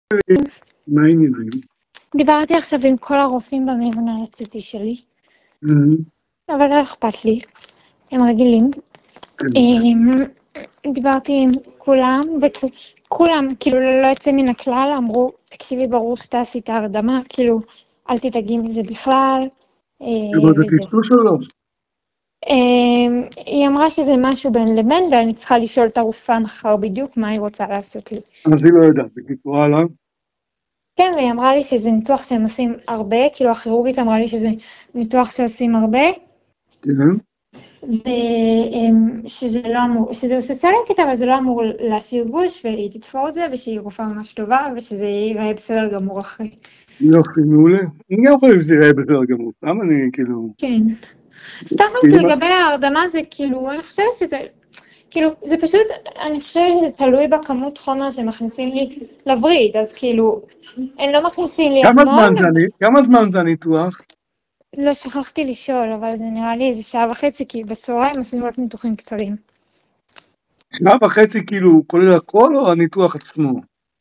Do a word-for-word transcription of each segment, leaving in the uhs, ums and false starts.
מה העניינים? דיברתי עכשיו עם כל הרופאים במבנה הרציתי שלי, אבל לא אכפת לי, הם רגילים. דיברתי עם כולם, וכולם, כאילו לא יוצא מן הכלל, אמרו, תקשיבי ברור שאתה עשית הרדמה, כאילו, אל תדאגי מזה בכלל. לראות את הטשטוש או לא? היא אמרה שזה משהו בין לבין, ואני צריכה לשאול את הרופאה מחר בדיוק מה היא רוצה לעשות לי. אז היא לא יודעת, בקיצור, הלאה. כן, והיא אמרה לי שזה ניתוח שהם עושים הרבה, כאילו הכירורגית אמרה לי שזה ניתוח שעושים הרבה. כן. ושזה לא אמור, שזה עושה צלקת, אבל זה לא אמור להשאיר גוש, והיא תתפור את זה, ושהיא רופאה ממש טובה, ושזה ייראה בסדר גמור אחרי. יופי, מעולה. אני גם חושב שזה ייראה בסדר גמור. למה אני כאילו... כן. סתם לגבי ההרדמה זה כאילו, אני חושבת שזה, כאילו, זה פשוט, אני חושבת שזה תלוי בכמות חומר שמכניסים לי לווריד, אז כאילו, הם לא מכניסים לי המון. כמה זמן זה הניתוח? לא שכחתי לשאול, אבל זה נראה לי איזה שעה וחצי, כי בצהריים עושים רק ניתוחים קצרים. שעה וחצי כאילו כולל הכל או הניתוח עצמו?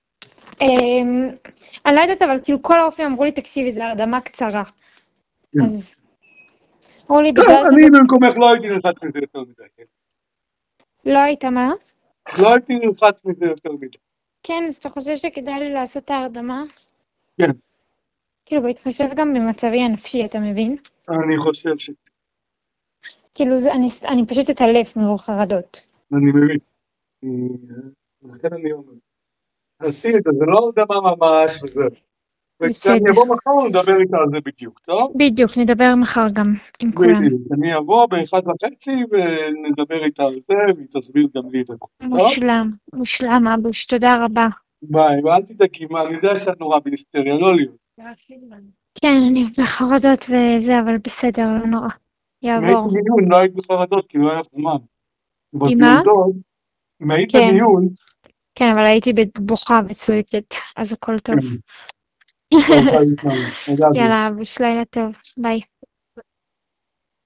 אני לא יודעת, אבל כאילו כל הרופאים אמרו לי, תקשיבי, זה הרדמה קצרה. אז אמרו לי, טוב, אני במקומך לא הייתי נלחץ מזה יותר מדי. לא היית מה? לא הייתי נלחץ מזה יותר מדי. כן, אז אתה חושב שכדאי לי לעשות את ההרדמה? כן. כאילו, בהתחשב גם במצבי הנפשי, אתה מבין? אני חושב ש... כאילו, אני פשוט אתעלף מרוב חרדות. אני מבין. לכן אני אומר. תעשי את זה, זה לא הרדמה ממש וזה. וכשאני אבוא מחר, נדבר איתה על זה בדיוק, טוב? בדיוק, נדבר מחר גם עם כולם. בדיוק, אני אבוא באחד וחצי ונדבר איתה על זה, והיא תסביר גם לי את הכל. מושלם, מושלם, אבוש, תודה רבה. ביי, ואל תדאגי, מה, אני יודע שאת נורא בהיסטריה, לא להיות. כן, אני בחרדות וזה, אבל בסדר, לא נורא. יעבור. אם היית מיון, לא היית בחרדות, כי לא היה זמן. עם מה? אם היית מיון... כן, אבל הייתי בבוכה וצועקת, אז הכל טוב. יאללה, אבוש, לילה טוב, ביי.